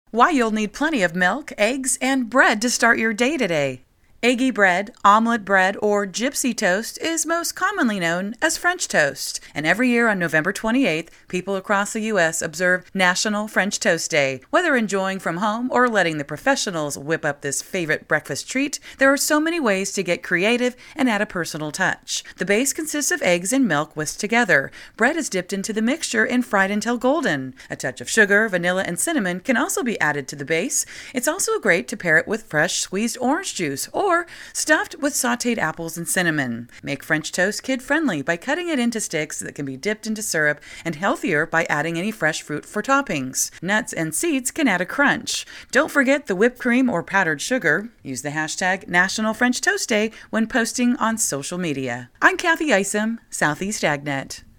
Why you'll need plenty of milk, eggs, and bread to start your day today. Eggy bread, omelet bread, or gypsy toast is most commonly known as French toast. And every year on November 28th, people across the U.S. observe National French Toast Day. Whether enjoying from home or letting the professionals whip up this favorite breakfast treat, there are so many ways to get creative and add a personal touch. The base consists of eggs and milk whisked together. Bread is dipped into the mixture and fried until golden. A touch of sugar, vanilla, and cinnamon can also be added to the base. It's also great to pair it with fresh squeezed orange juice or stuffed with sautéed apples and cinnamon. Make French toast kid-friendly by cutting it into sticks that can be dipped into syrup, and healthier by adding any fresh fruit for toppings. Nuts and seeds can add a crunch. Don't forget the whipped cream or powdered sugar. Use the hashtag National French Toast Day when posting on social media. I'm Kathy Isom, Southeast AgNet.